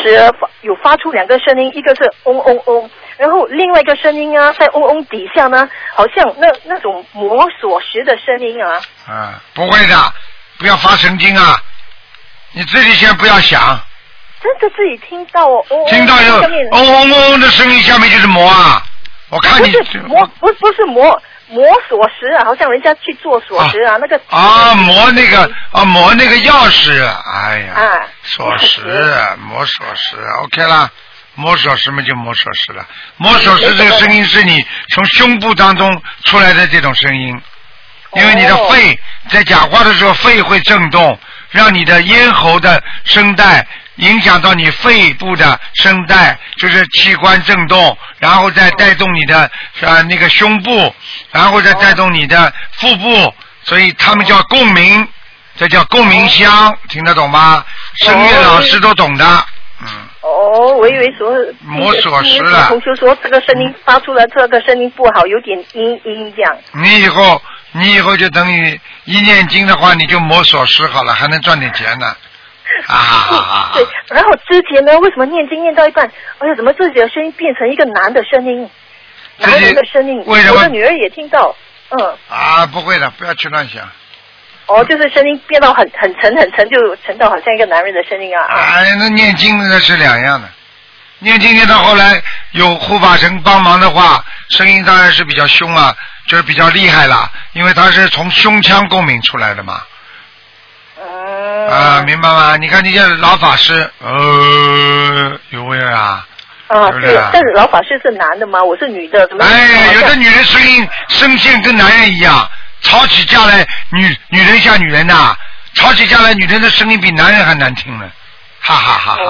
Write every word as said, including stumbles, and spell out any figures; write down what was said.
时发有发出两个声音，一个是嗡嗡嗡，然后另外一个声音啊，在嗡嗡底下呢，好像那那种磨锁匙的声音啊。 啊，不会的，不要发神经啊！你自己先不要想。 真的自己听到哦，嗡听到有嗡嗡嗡的声音，下面就是磨啊！我看你不是磨，不不是磨。磨锁匙啊，好像人家去做锁匙啊，啊那个啊磨那个啊磨那个钥匙，哎呀， 啊锁匙磨锁匙 ，OK 啦，磨锁匙嘛就磨锁匙了，磨锁匙这个声音是你从胸部当中出来的这种声音，因为你的肺、哦、在讲话的时候肺会震动，让你的咽喉的声带影响到你肺部的声带，就是器官震动，然后再带动你的啊那个胸部，然后再带动你的腹部，所以他们叫共鸣，这叫共鸣箱，听得懂吗？声乐老师都懂的。嗯。 哦，我以为说磨锁匙了。 同学说这个声音发出来，这个声音不好，有点阴阴这样。 你以后你以后就等于一念经的话，你就磨锁匙好了，还能赚点钱呢。啊， 对，然后之前呢，为什么念经念到一半，哎呀，怎么自己的声音变成一个男的声音，男人的声音？ 为什么？ 我的女儿也听到，嗯。 啊，不会的，不要去乱想。 哦，就是声音变到很很沉很沉，就沉到好像一个男人的声音啊。 哎，那念经那是两样的，念经念到后来有护法神帮忙的话，声音当然是比较凶啊，就是比较厉害了，因为它是从胸腔共鸣出来的嘛。 嗯、 啊，明白吗？你看那些老法师，呃，有味啊。 啊，对，但是老法师是男的吗？我是女的，怎么？ 哎，有的女人声音声线跟男人一样，吵起架来，女女人像女人呐、啊，吵起架来，女人的声音比男人还难听呢，哈哈哈哈。